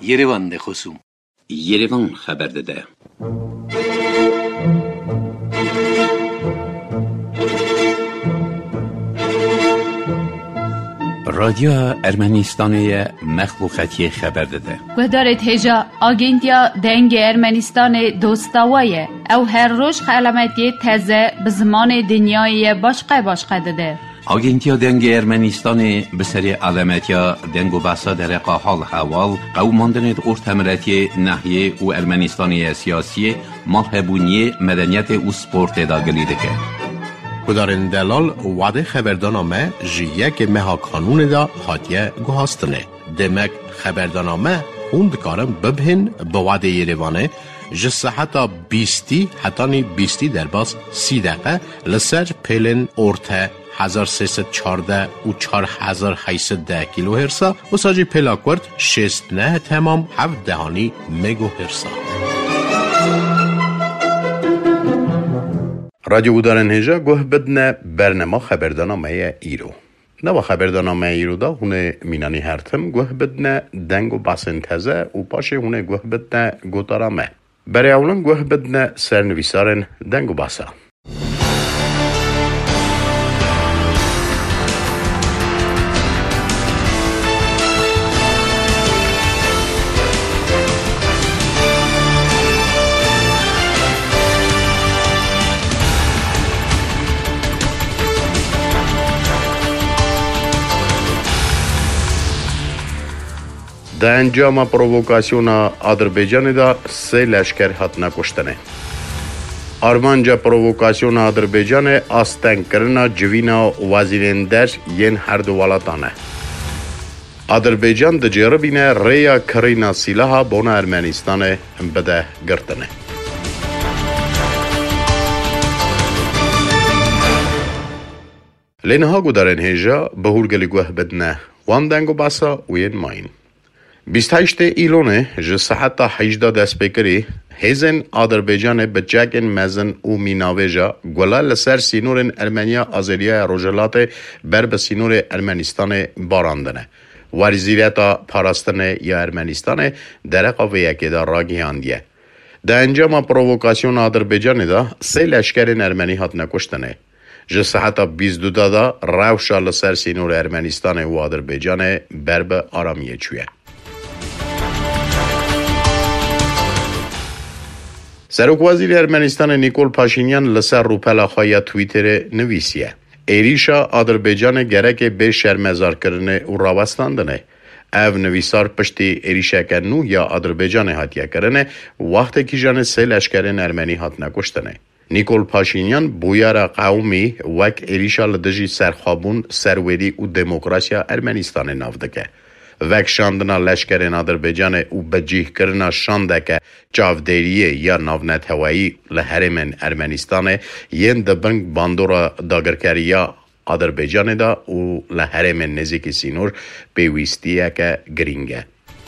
Yerevan de خصوم Yerevan خبر داده. رادیو ارمنستان مخلوقاتی خبر داده. گذارت هجا آگنتیا دنگ ارمنستان دوستاویه او هر روز علامتی تازه به زمان دنیای باشقه داده. آگنتیا دنگ ارمنستان به سری علامتیا دنگ و بحثا در حال حوال قوماندن ارتمرتی ناحیه و ارمنستانی سیاسی مالهبونی مدنیت و سپورت داگلی دکه. کدارن دلال وعده خبردانامه جیه که مها قانون دا حاتیه گوهاستنه. دمک خبردانامه خوند کارم ببهن به وعده یریوانه جسه حتی 20 در باز 30 دقیقه لسر پیلن ارته 1314 و 4810 کیلو هرسا و ساجی پیلاکورد 69 تمام 7 دهانی مگو هرسا. رادیو بودارن هجا گوه بدنه برنامه خبردانامه ایرو. نوا خبردانامه ایرو دا هونه مینانی هرتم گوه بدنه دنگ و باسن تزه و پاشه هونه گوه بدنه گوتارامه. برای اولن گوه بدنه سرنویسارن دنگ و باسا. در انجام پرووکاسیون آذربایجان دا 3 لشکر هاتنا کشتنه. آرمانجا پرووکاسیون آذربایجان آستن کرنا جوینا وزیرندر ین هر دو ولاتانه. آذربایجان د جربینه ریا کرینا سلاح بون ارمنستان بده گرتنه. لینها گودارن هجا بهورگلی گوه بدنه وان دنگو باسا وین ماین. 28 ایلونه جه ساعت 18 دست بکری هزن آذربایجان بچکن مزن و میناویجا گلا لسر سینور ارمنیا آذریا روجلات بر به سینور ارمنستان باراندنه. وزیرتا پاراستنه یا ارمنستان درقا و یکی دا راگیاندیه. در انجام پرووکاسیون آذربایجان دا 3 لشکر ارمنی هات نکشتنه. جه ساعت 22 دا روشا لسر سینور ارمنستان و آذربایجان بر به آرامیه چویه. سرک وزیر ارمنستان نیکول پاشینیان لسر روپلا خواهی تویتر نویسیه. ایریشا آذربایجان گرک به شرمزار کرنه و راوستاندنه. او نویسار پشتی ایریشا کنو یا آذربایجان هاتیه کرنه وقتی که جان 3 لشکرین ارمنی هات نکشتنه. نیکول پاشینیان بویار قومی وک ایریشا لدجی سرخابون سروری و دموکراسیا ارمنستان نافدکه. وک شاندنا لشکرین آذربایجان و بجیه کرنا شانده که چاودیریه یا ناونت هوایی لحرمن ارمنستان ین دبنگ باندورا داگرکریا آذربایجان دا و لحرمن نزیک سینور پیوستیه که گرینگه.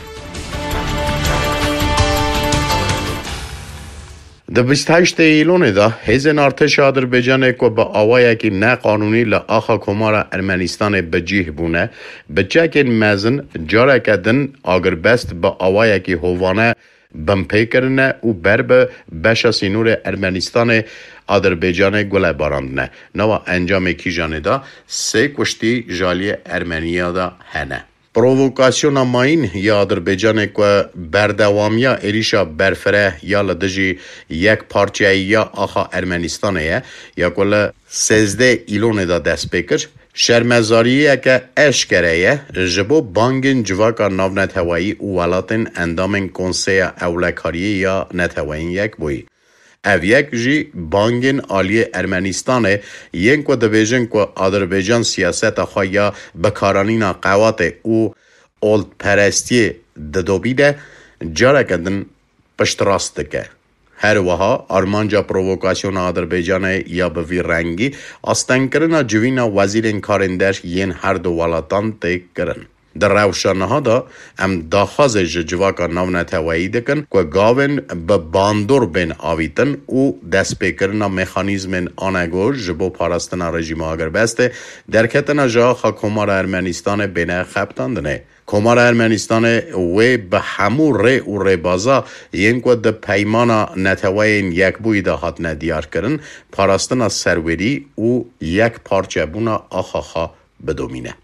د 28 ایلون دا هزن ارتش آذربایجان که با آوایی که نه قانونی لآخا کمارا ارمنستان بجیه بونه بچکن مزن جاره کدن آگر بست با آوایی که هوانه بمپی کرنه و بر بشا سینور ارمنستان آذربایجان گله باراندنه. نوا انجام کی جانه دا 3 کشتی جالی ارمنیا دا هنه. پرووکاسیون ماین یا آذربایجان که بردوامیا ایریشا برفره یا لدجی یک پارچه یا آخا ارمنستانه یا کل 13 ایلون دا دست بکر شرمزاریه که اشکره جبو بانگین جواکا ناو نتوایی و ولاتن اندامن کنسیا اولکاریه یا نتوائین یک بوی. او یک جی بانگین آلی ارمنستانه ین که دویجن که آذربایجان سیاست خواهی بکارانین قوات او اولد پرستی ددوبیده جاره کدن پشت راست که. هر وها آرمانجا پرووکاسیون آذربایجان یا به وی رنگی آستن کرنا جوینا وزیر کارندش ین هر دو ولاتان تیک کرن. در روشانه دا ام داخاز جواکا نونتوایی دکن که گاون به باندور بین آویتن او دست پیکرنا مخانیزم آنگو جبو پارستن رژیم آگر بسته درکتنا جا کمار ارمنستان بین خبتاندنه. کمار ارمنستان و به همو ری و ری بازا ینکو ده پیمانا نتوین یک بوی ده هات ندیار کرن پاراستنا سروری و یک پارچه بونا آخاخا بدومینه.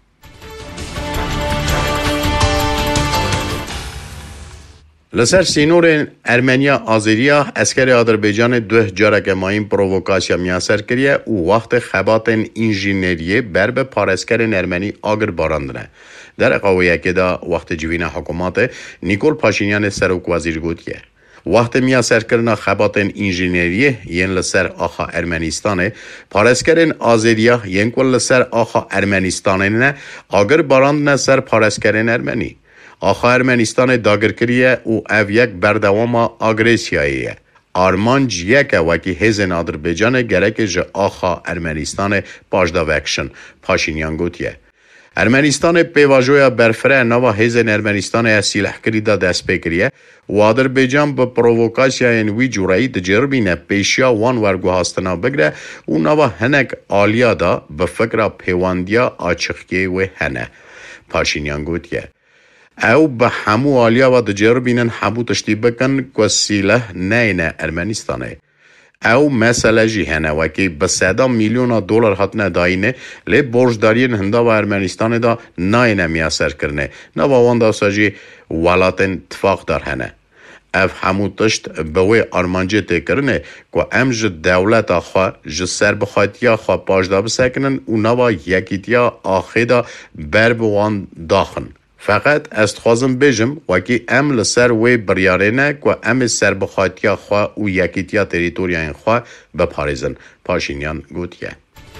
لسر سینور ارمنیا آذریا اسکر آذربایجان 2 جارک ماین پرووکاسیا میاسر کریه و وقت خباتن انجینریه بر به پارسکر ارمنی آگر باراندنه. در قویه که دا وقت جوین حکومت نیکول پاشینیان سروک وزیر گوتیه. وقت میاسر کرنا خباتن انجینریه ین لسر آخا ارمنستانه پارسکرین آذریا ین کل لسر آخا ارمنستانه نه آگر باراندنه سر پارسکرین ارمنی. آخا ارمنستان داگر کریه او او یک بردوام آگریسیاییه. آرمانج یک وکی هزن آذربایجان گرک جه آخا ارمنستان پاشدا وکشن پاشینیان گوتیه. ارمنستان پیواجویا برفره نوا هزن ارمنستان اسیلح کریده دست بکریه و آذربایجان به پرووکاسیای وی جورایی دجربینه پیشیا وان ورگو هستنا بگره و نوا هنک آلیا دا به فکر پیواندیا آچخیه و هنه پاشینیان گوتیه. او به همو آلیا و دجربینن همو تشتی بکن که سیله نه ارمنستانه. او مسئله جی هنه وکی به 100 میلیون دلار حتنه داینه لی برجدارین هنده و ارمنستان دا نه میاسر کرنه نه و وانده ساجی ولاتن اتفاق دار هنه. او همو تشت بوی آرمانجه تکرنه که امج دولت آخوا جه سر بخواهتیا خواه پاشدا بسکنن و نوا یکیتیا آخی دا بر بوان داخن. فقط است خوازم بجم وکی ام لسر وی بریاره نه که ام سر بخواهتیا خواه و یکیتیا تریتوریان خواه بپاریزن پاشینیان گوتیه.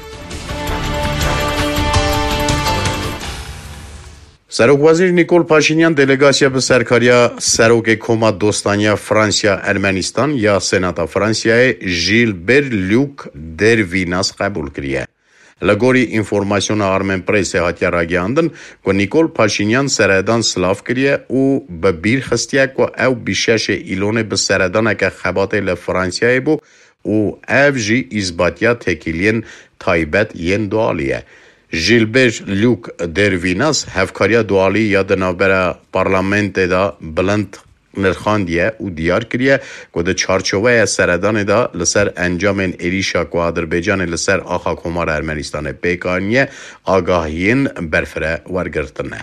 سروک وزیر نیکول پاشینیان دلگاسیا به سرکاریا سروک کمات دوستانیا فرانسیا ارمنستان یا سناتا فرانسیای ژیلبر لوک درویناس قبول کریه. لگوری انفورماسیون آرمن پریس هاتیا راگیاندن که نیکول پاشینیان سردان سلاف کریه او به بیر خستیه که او بیشش ایلونه به سردان که خبات لفرانسیای بو او او جی ازباتیا تکیلین تایبت ین دوالیه. ژیلبر لوک درویناس هفکاریا دوالی یا دنابر پارلمنت دا بلند نرخاندیه و دیار کریه که ده چارچوه سردان دا لسر انجام ایریشا که آذربایجان لسر آخا کمار ارمنستان پیکانیه آگاهین برفره ورگرتنه.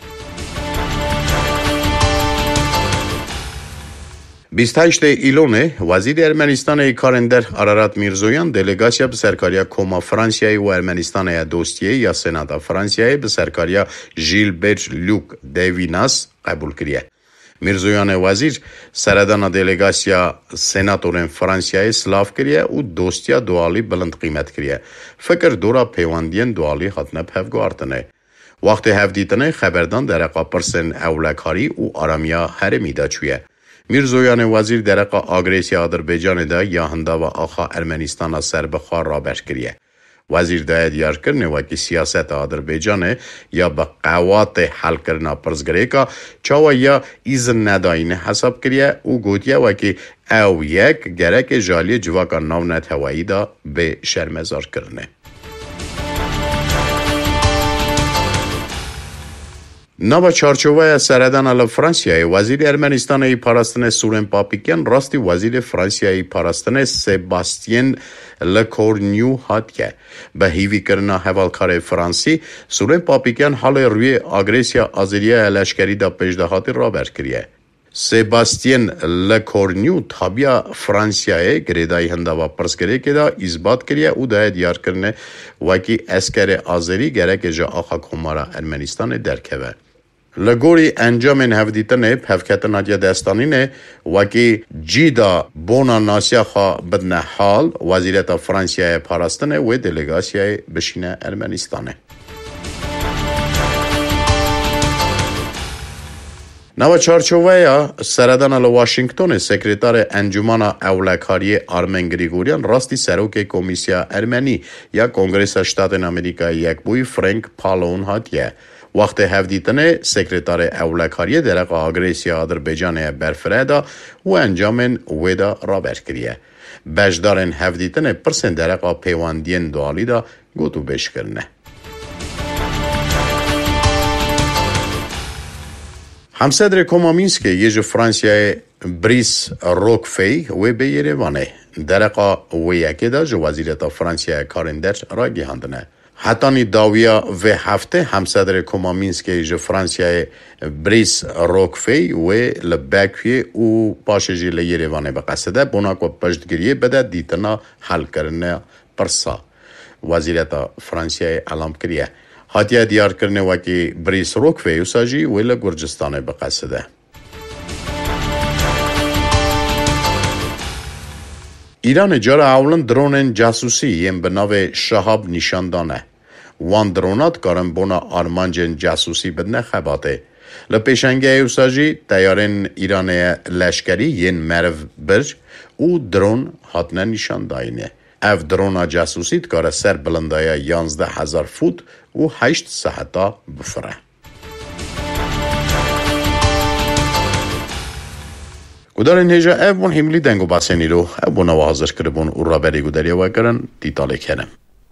28 ایلونه وزیر ارمنستان کارندر آرارات میرزویان دلگاسیا به سرکاریا کما فرانسیای و ارمنستان دوستیه یا سناتا فرانسیای به سرکاریا ژیلبر لوک دویناس قبول کریه. میرزویان وزیر سردان دلگاسیا سناتورن فرانسیای سلاف کریه و دوستیا دوالی بلند قیمت کریه. فکر دورا پیواندین دوالی خطنه پفگو آرتنه. وقت هفدیتنه خبردان درقا پرسن اولکاری و آرامیا هرمی دا چویه. میرزویان وزیر درقا آگریسیا آذربایجان دا یا هنده و آخا ارمنستان سر بخار را برکریه. وزیر دا دیار کرنه و که سیاست آذربایجان یا به قوات حل کرنا پرزگره که چاوا یا ایزن نداینه حساب کریه و گوتیه و که او یک گرک جالی جواکا نونت هوایی دا به شرمزار کرنه. نوا چارچوبه سردان ال فرانسیای وزیر ارمنستان پاراستن سورن پاپیکیان راستی وزیر فرانسیای پاراستن سباستین لکورنیو هات که به هیوی کرنا حوالکار فرانسی سورن پاپیکیان حال روی آگریسیا آذریا لشکری دا پیشدهات را برکریه. سباستین لکورنیو تابیا فرانسیای گریدای هنده و پرسکره که دا اثبات کریه او دا دیار کرنه وکی اسکر آذری گرک جا آخا کمارا ارمنستان درکوه. لگوری انجام هفدیتنه پفکتن آدیا دستانینه وکی جیدا بونا ناسیا خواه بدن حال وزیرت فرانسیای پاراستنه و دلگاسیای بشینه ارمنستانه. نو چارچوبه سردان واشنگتن سکرتار انجمن اولکاری آرمن گریگوریان راستی سروک کمیسیا ارمنی یا کنگرس شتات امریکا یک بوی فرانک پالون هاتیه وقت هفدیتن سکرتار اولکاری درق آگریسیا آذربایجان برفردا و انجام ویدا رابر کریه بجدارن هفدیتن پرسن درق پیواندین دوالی دا گوتو بش کرنه. همصدر کومامینسک یج فرانسیای بریس روکفی و به یریوانه درقا و یکی دا جو وزیرتا فرانسیای کارندرچ را گیهاندنه. حتی داویا و هفته همصدر کومامینسک یج فرانسیای بریس روکفی و لبکوی و پاشجی لیریوانه بقصده بوناک و پشتگیری بده دیتنا حل کرنه پرسا. وزیرتا فرانسیای علام کریه. هاتیه دیار کرنه وکی بریس روکفی و ساجی ویل گرجستان بقصده. ایران جار اولن درون جاسوسی یم به ناو شهاب نشاندانه. وان درونات کارن بونا آرمانجن جاسوسی بدنه خباته. لپیشنگه ایوساجی تیارن ایران لشکری ین مرو برج او درون هاتنه نشانداینه. اف درونا جاسوسیت کار سر بلندای 11,000 فوت و 8 ساعتا بفره. گدارن هجا اف بون هملی دنگو باسنی رو اف بون حاضر کربون او را بری گداری و کرن دیتاله کنم.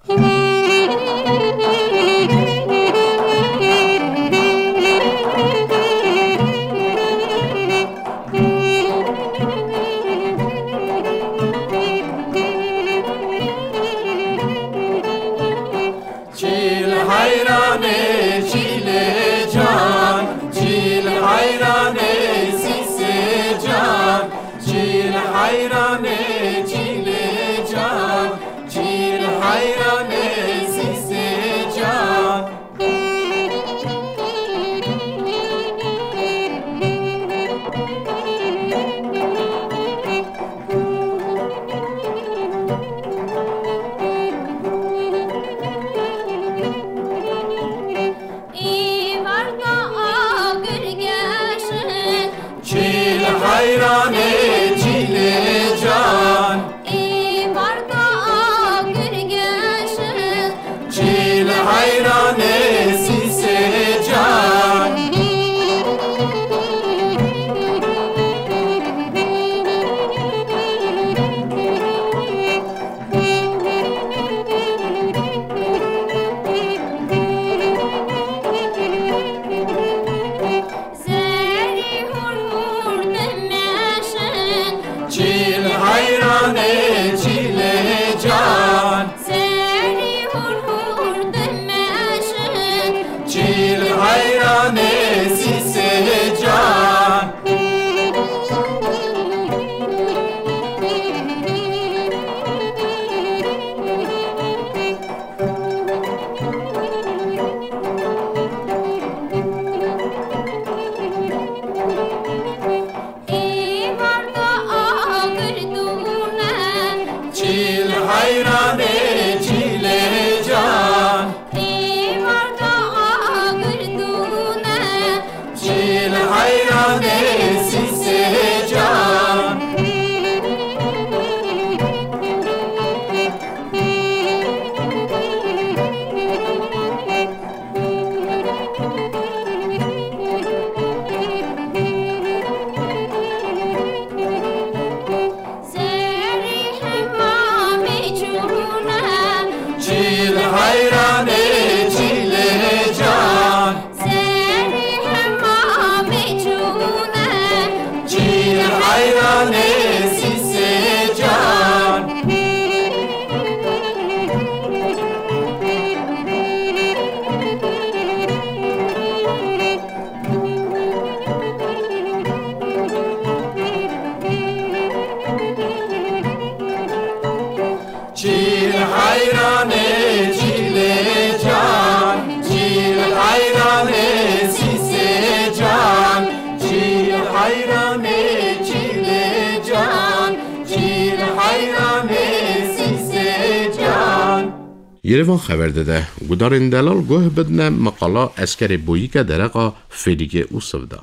یروان خبر داده گدارن دلال گوه بدنه مقالا اسکر بویی که درقا فریگه او سودا.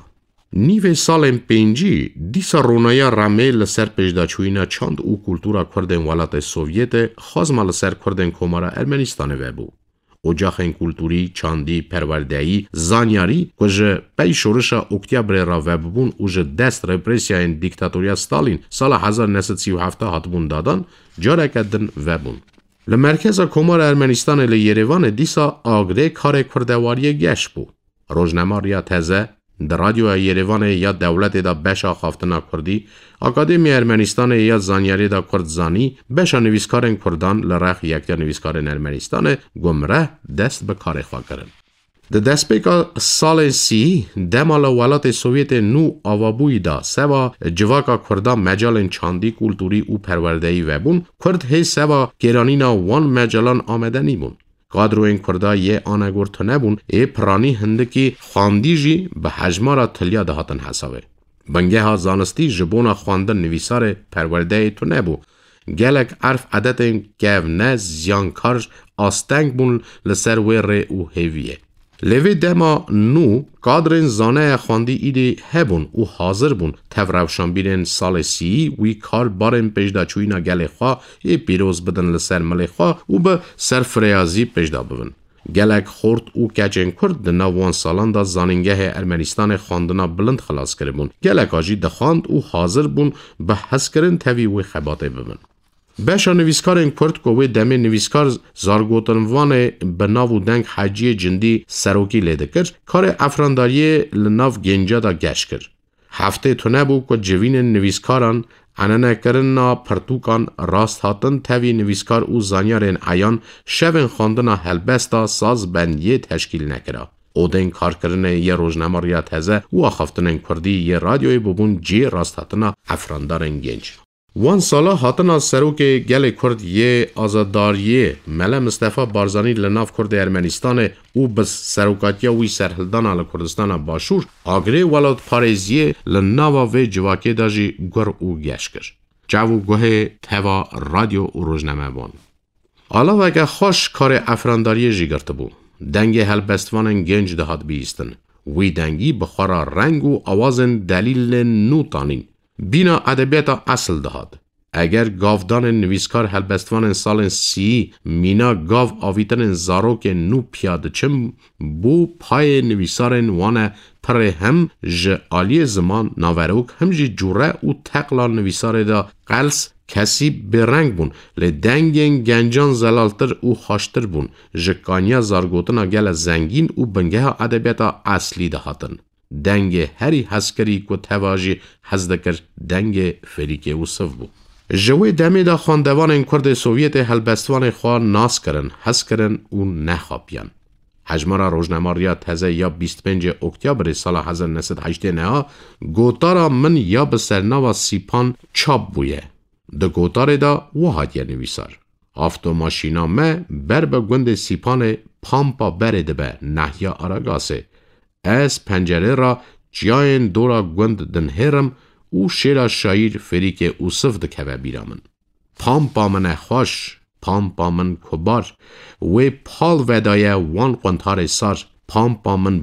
نیو سالن پنجی دیسا رونایا رامه لسر پجداچوینا چاند او کلتورا کردن ولات سوویت خازما لسر کردن کمارا ارمنستان وبو. اجاخن کلتوری چاندی پروردهی زانیاری که پی شورشا اکتیبر را وببون اوج دست رپرسیاین دیکتاتوریا ستالین سال 1937 هاتبون دادن جاره کدن وبون. لمرکز کمار ارمنستان لیروان دیسا آگره کار کردواری گشت بو. روزنامه تازه در رادیو یروان یا دولت دا بشا خافتنا کردی، اکادمی ارمنستان یا زانیاری دا کردزانی بشا نویسکارن کردان لرخ یکتیا نویسکارن ارمنستان گمره دست به کار خواه کرن. ده دست بکا سال سی دمال ولات سوویت نو آوابوی دا سوا جواکا کردان مجال چاندی کلتوری او پروردهی وبون کرد هی سوا گرانینا وان مجالان آمدنی بون. قادرو این کردا یه آنگور تو نبون ای پرانی هندکی خواندی جی به حجمارا تلیا دهاتن حسابه. بنگه ها زانستی جبونا خواندن نویسار پرورده تو نبو. گلک عرف عدت این گو نه زیانکارج آستنگ بون لسر ویر او هیویه. لیوی دما نو قادرین زانه خواندی ایده هبون او حاضر بون تفروشان بیرین سال سی وی کار بارن پجدا چوینا گل خواه ای پیروز بدن لسر مل خواه او به سرفریازی پجدا ببن. گلک خورد او کچین کرد دنا وان سالان دا زانینگه ارمنستان خواندنا بلند خلاص کرد بون. گلک آجی دخواند او حاضر بون به حس کرن تاوی وی خباته ببن. بشا نویسکار این کرد که وی دمی نویسکار زارگوتنوان به ناو دنگ حجی جندی سروکی لیده کرد کار افرانداری لناو گنجا دا گشت کرد. هفته تو نبو که جوین نویسکاران انانه کرنا پرتوکان راست هاتن تاوی نویسکار او زانیارین ایان شوین خواندنا هلبستا ساز بندیه تشکیل نکرا. او دن کار کرنه یه روزنامه تازه او آخفتن کردی یه رادیوی ببون جی راست هاتنا افراندارین گنج. وان سالا هاتنا سروک گل کرد یه آزاداریه ملا مصطفی بارزانی لناف کرد ارمنستان او بس سروکاتیا وی سرحلدان آل کردستان باشور آگره ولاد پارزیه لناوا و جواکه داجی گر او گشت کرد. جاو گوه توا رادیو و روزنامه بان. حالا وگه خوش کار افرانداری جیگرت بو. دنگ هلبستوان گنج دهات بیستن. وی دنگی بخورا رنگ و آوازن دلیل نو تانین. بینا ادبیات اصل دهاد. اگر گاودان نویسکار هلبستوان سال سی مینا گاو آویتن زاروک نو پیاده چم بو پای نویسارن وانه پر هم ج آلی زمان ناوروک هم جی جوره او تقلا نویسار دا قلس کسی برنگ بون لدنگین گنجان زلالتر او خاشتر بون ج کانیا زارگوتنا گل زنگین او بنگه ادبیات اصلی دهاتن. دنگ هری حسکری که تواجی حزدکر دنگ فریک و صف بو. جوی دمی دا خواندوان این کرد سوویت هلبستوان خواه ناس کرن، حس کرن و نخوابیان. حجمارا روزنامه تازه یا 25 اکتبر سال 1989 گوتارا من یا به سرناوا سیپان چاپ بویه. ده گوتار دا وحادیه نویسار. آفتو ماشینا مه بر به گوند سیپان پامپا برده به نحیا آراگاسه. از پنجره را جاین دورا گوند دنهرم او شیرا شایر فریک اوصف دکوه بیرامن. پامپا من خوش، پامپا من کبار، و پال ودایه وان قنطار سار، پامپا من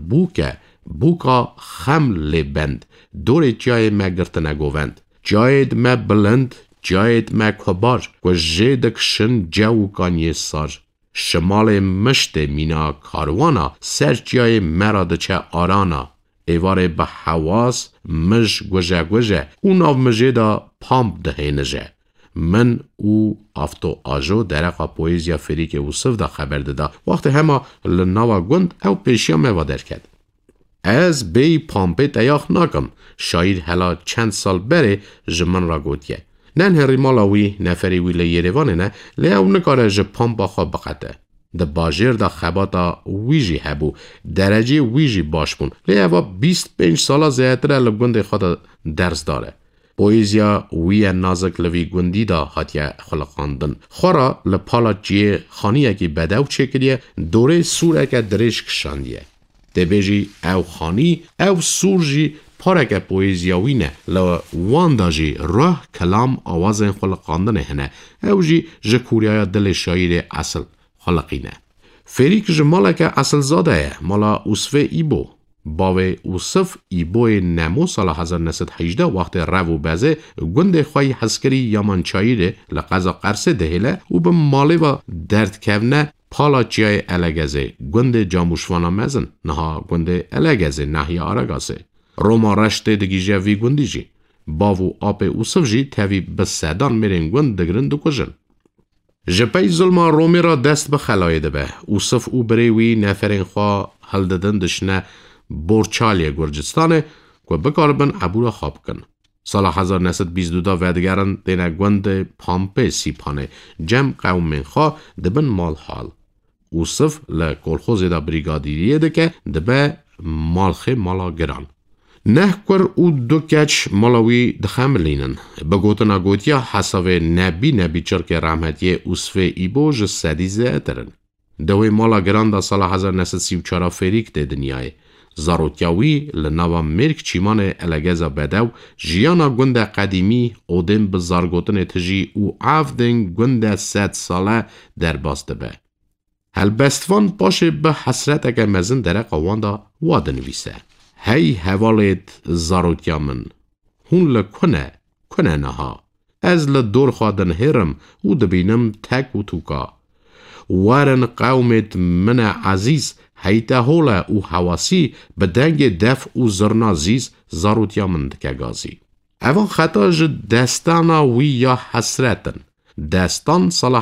بوکا خم لبند، دور جای مگرت نگووند، جاید ما بلند، جاید ما کبار، و جیدکشن جو کانی سار. شمال مشت مینا کاروانا سر جای مراد چه آرانا ایواره به حواس مش گوژه اوناو مجه دا پامپ دهه نجه من او افتو آجو درقا پویزیا فریک او صف دا خبر دادا وقت همه لناوا گوند او پیشیا موادر کرد. از بی پامپه تیاخ ناکم شاید حالا چند سال بره جمن را گوتیه. نن هری مالاوی نفری وی لیروانه نه لیاو نکاره جه پامپا خواه بقته. ده باجر دا خباتا ویجی هبو درجه ویجی باش بون لیاوا 25 سالا زیادره لگونده خود درس داره. پویزیا وی نازک لوی گوندی دا حتیه خلقاندن. خورا لپالا جیه خانیه که بداو چکریه دوره سوره که درش کشاندیه. ده بیجی او خانی او سور جی پارک پویزیاوی نه لو واندا جی راه کلام آوازن خلقاندن هنه او جی جکوریای دل شایر اصل خلقینه. فریک جمالا که اصل زاده مالا اوسفه ای بو. باوی اوصف ایبوی نمو سال 1918 وقت رو بازه گنده خواهی حسکری یامانچایی ده لقضا قرصه دهیله و به مالی و درد کونه پالا چیای الگزه گنده جاموشوانا مزن نها گنده الگزه نحی آرگاسه روما رشته دگیجه وی گندی جی باو آب اوصف جی تاوی بسیدان میرین گند دگرن دو کجن جپای ظلما رومی را دست به خلایده به اوصف او بریوی نفرین خواه هل ددن دشنه بورچالی گرجستانه که بکاربن عبور خواب کن. سال 1922 ودگرن دینه گوند پامپه سیپانه جمع قوم من خواه دبن مال حال. اوصف لکولخوزی دا بریگادیریه ده که دبه مالخه مالا گران. نه کور او دو کچ مالاوی دخملینن. بگوتنا گوتیا حساوه نبی چرک رحمتیه اوصفه ایبوج سدیزه اترن. دوی مالا گران دا سال 1934 فریک ده دنیای. زاروتیاوی لناوا مرک چیمان الگزا بدو جیانا گنده قدیمی اودن به زارگوتن تجی او عفدن گنده 100 ساله در باسته به. هلبستوان باشه به حسرت اگه مزن در قوان دا وادنویسه. هی حوالت زاروتیا من. هون لکنه نها. از لدور خوادن هرم او دبینم تک و توکا. وارن قومت من عزیز هیته هوله او حواسی به دنگ دف او زرنازیز زاروتیا مند که گازی. اوان خطا جد دستانا وی یا حسرتن. دستان سال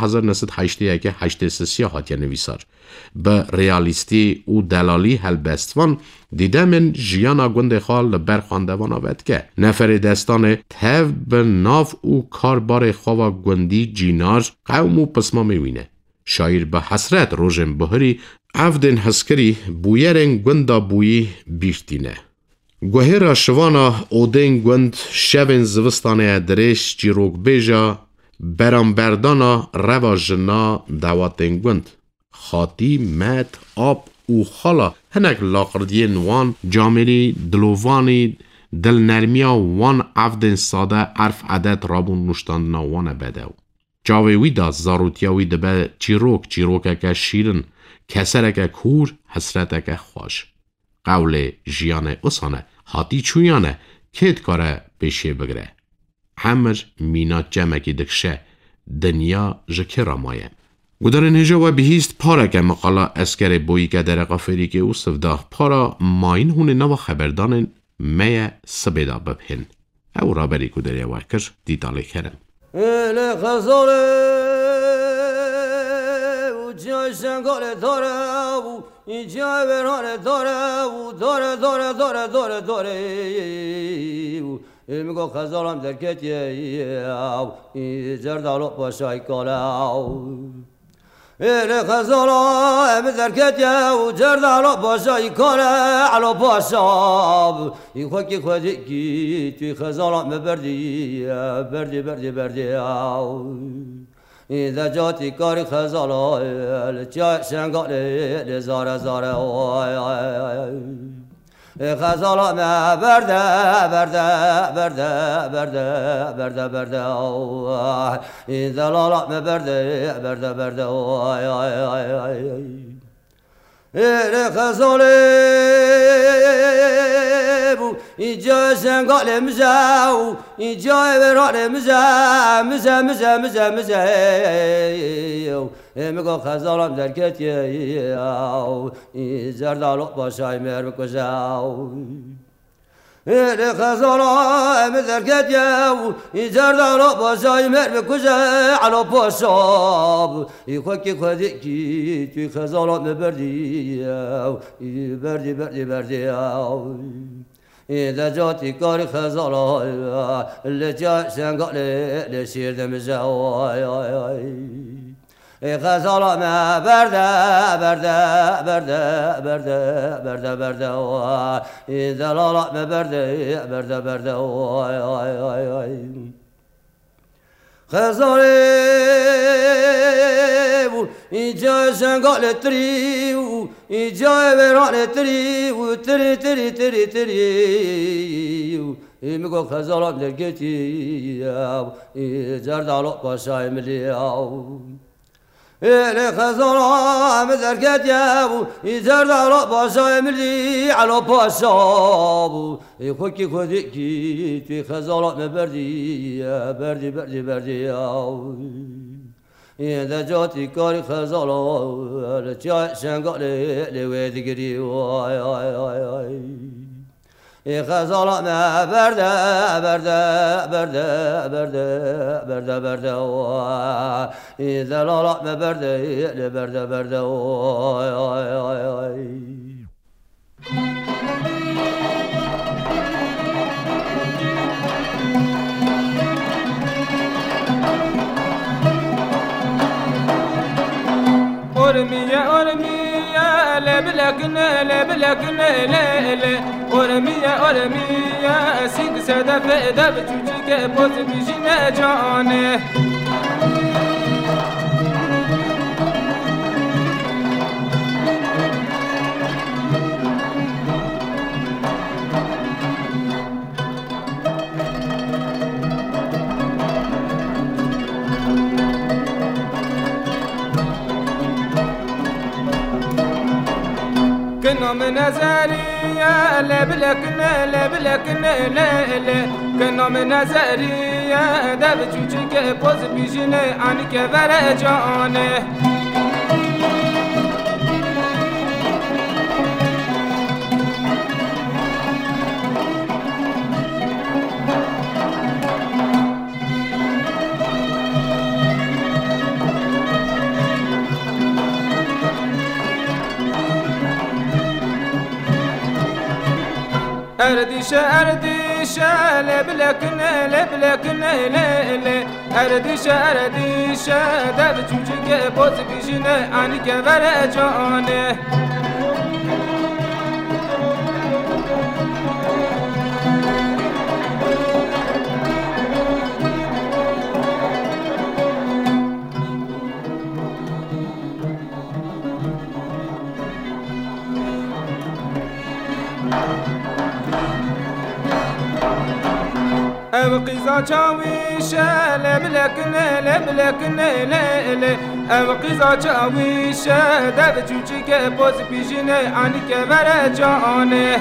1981 هاتیه نویسار. به ریالیستی او دلالی هلبستوان دیده من جیانا گنده خال لبر خاندوان آبد که نفر دستان تف به ناف او کاربار خوا گندی جینار قوم و پسما میوینه. شایر به حسرت روژن بهری عفدن حسکری بویرن گندا بویی بیشتینه. گوهر شوانا اودن گند شوین زوستانه درش جیروک بیجا برانبردانا رواجنا دواتن گند. خاطی مت آب او خالا هنک لاقردی نوان جامری دلووانی دل نرمیا وان عفدن ساده عرف عدد رابون نشتاندنا وان بدو. جاوی دا زاروتیاوی دبه چیروک که شیرن کسرک کور حسرتک خوش. قول جیان اسانه هاتی چویانه کت کاره بشه بگره. همر مینا جمعکی دکشه دنیا جکر مایه. گدارن هجا و بهیست پارا که مقالا اسکر بویی که در قافری که او صفده پارا ماین هونه نوا خبردانن میه سبیدا ببهن. او را بری کداری وکر دیتالی کرم. ele khazole u jashangale dore u ijaverane dore u emigo khazalam derket ye jardalo pashay kala ele khazala em derket ye jardalo pashay kala alo pasab ikhaki khadi ki tu khazala me berdi إذا جاتي كاري خزالة شنقالي زارة خزالة ما برده إذا لا ما برده إلي خزالي إجا شنقالي مزاو إجا براني مزا میگو خزالم درکت زردالو باشای مر بکشاو ای خزالم درکت زردالو باشای مر بکشا علو باشاب ای خوکی خودی کی توی خزالم بردی إذا جاتي كاري خزالة اللي جا شنقالي اللي شير دمزاوي خزالة ما برده إذا لا ما برده خزالي إجا شنقالي تريو إجا براني تريو تري میگو خزالم درکتی زردالو پاشای ملیاو إلي خزرا مذركت يابو يزرد على باشا ملي على باشا يخوكي خودكي في خزرا مبردي يا بردي بردي بردي إذا جاتي كاري خزرا لجاء شنقالي لويدقري واي واي واي واي خزرا ما برده برده برده برده برده برده إذا لا ما برده برده برده أرمية أرمية لبلكنا لبلكنا لا أرمية أرمية سيد سدف دب تجيك بوز بيجينا جانه كنا من نزارية لبلكنا لبلكنا لا كنا من نزارية دب جوجك بوز بيجينا عنك فرجانه أرديشة أرديشة لبلكنا لبلكنا لا أرديشة أرديشة دب جوجك بوز بيجينا عنك فرجانه أبقيزا شاويشة لبلكنا لبلكنا لا أبقيزا شاويشة دب جوجك بوز بيجينا عنك فرجانه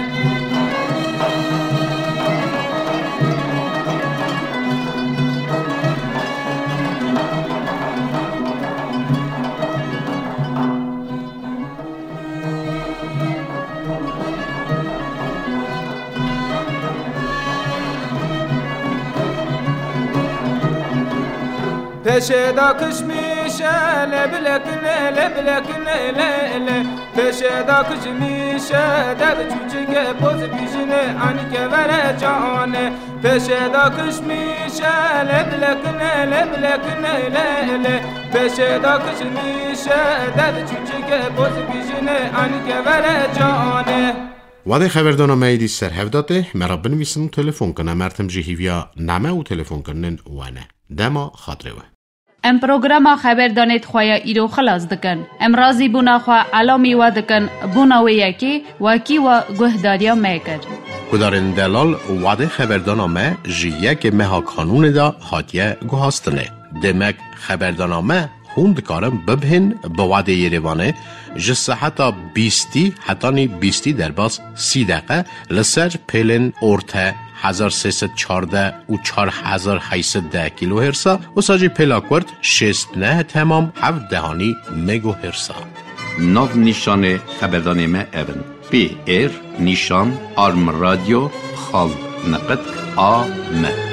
فشدا كشميشة لبلكنا لبلكنا لا فشدا كشميشة دب جوجك بوز بيجينا عنك فرجانه فشدا كشميشة لبلكنا لبلكنا لا فشدا كشميشة دب جوجك بوز بيجينا عنك فرجانه وادي خبردانا ميدي سرهفداته مرابن ويسن تلفون كنا مرتم جهيويا نعمه و تلفون كنن وانا دما خاطره ام پروگراما خبردانت خویا ایرو خلاص دکن ام رازی بونا خوا علامی و دکن بونا و یکی وکی و گهداریا میکر کدارن دلال وعده خبردانا ما جیه که مها کانون دا هاتیه گوهاستنه دمک خبردانا ما هون دکارم ببهن با وعده یریوانه جسه حتی 20 حتی 20 در باز 30 دقیقه لسر پیلن ارته 1314 و 4810 کیلوهرتز و ساجی پلاکورد 69 تمام 7 دهانی مگاهرتز. ناو نشان خبردان ما اون پی ایر نشان آرم رادیو خال نقط آ م